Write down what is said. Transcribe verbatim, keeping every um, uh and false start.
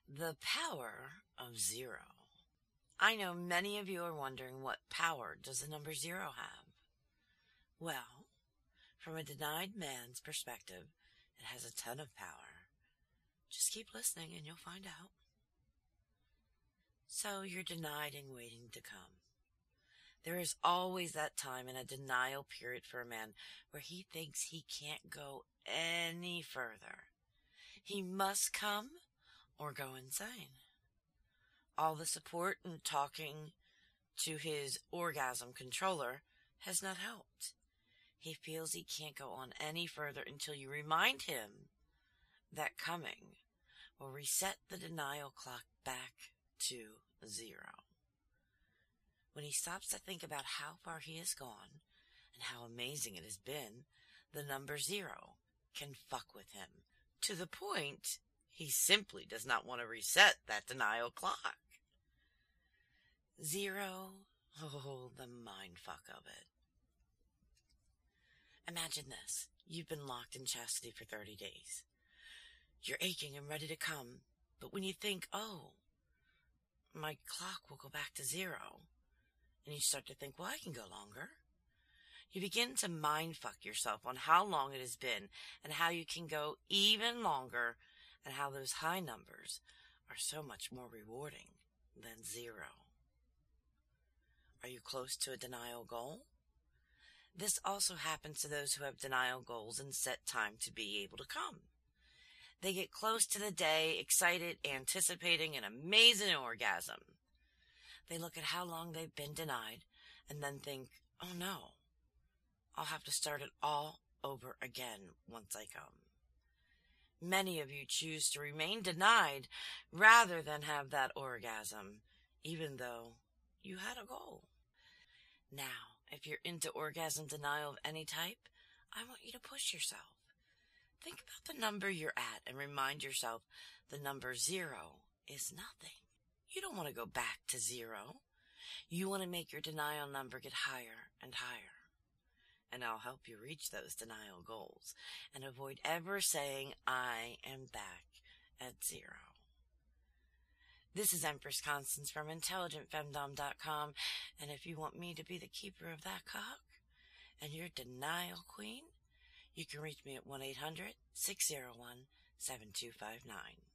The power of zero. I know many of you are wondering, what power does the number zero have? Well, from a denied man's perspective, it has a ton of power. Just keep listening and you'll find out. So you're denied and waiting to come. There is always that time in a denial period for a man where he thinks he can't go any further. He must come or go insane. All the support and talking to his orgasm controller has not helped. He feels he can't go on any further until you remind him that coming will reset the denial clock back to zero. When he stops to think about how far he has gone and how amazing it has been, the number zero can fuck with him to the point he simply does not want to reset that denial clock. Zero, oh, the mind fuck of it. Imagine this. You've been locked in chastity for thirty days. You're aching and ready to come, but when you think, oh, my clock will go back to zero, and you start to think, well, I can go longer. You begin to mind fuck yourself on how long it has been and how you can go even longer and how those high numbers are so much more rewarding than zero. Are you close to a denial goal? This also happens to those who have denial goals and set time to be able to come. They get close to the day, excited, anticipating an amazing orgasm. They look at how long they've been denied and then think, oh no, I'll have to start it all over again once I come. Many of you choose to remain denied rather than have that orgasm, even though you had a goal. Now, if you're into orgasm denial of any type, I want you to push yourself. Think about the number you're at and remind yourself the number zero is nothing. You don't want to go back to zero. You want to make your denial number get higher and higher. And I'll help you reach those denial goals and avoid ever saying, I am back at zero. This is Empress Constance from intelligent femdom dot com, and if you want me to be the keeper of that cock and your denial queen, you can reach me at one eight hundred, six oh one, seven two five nine.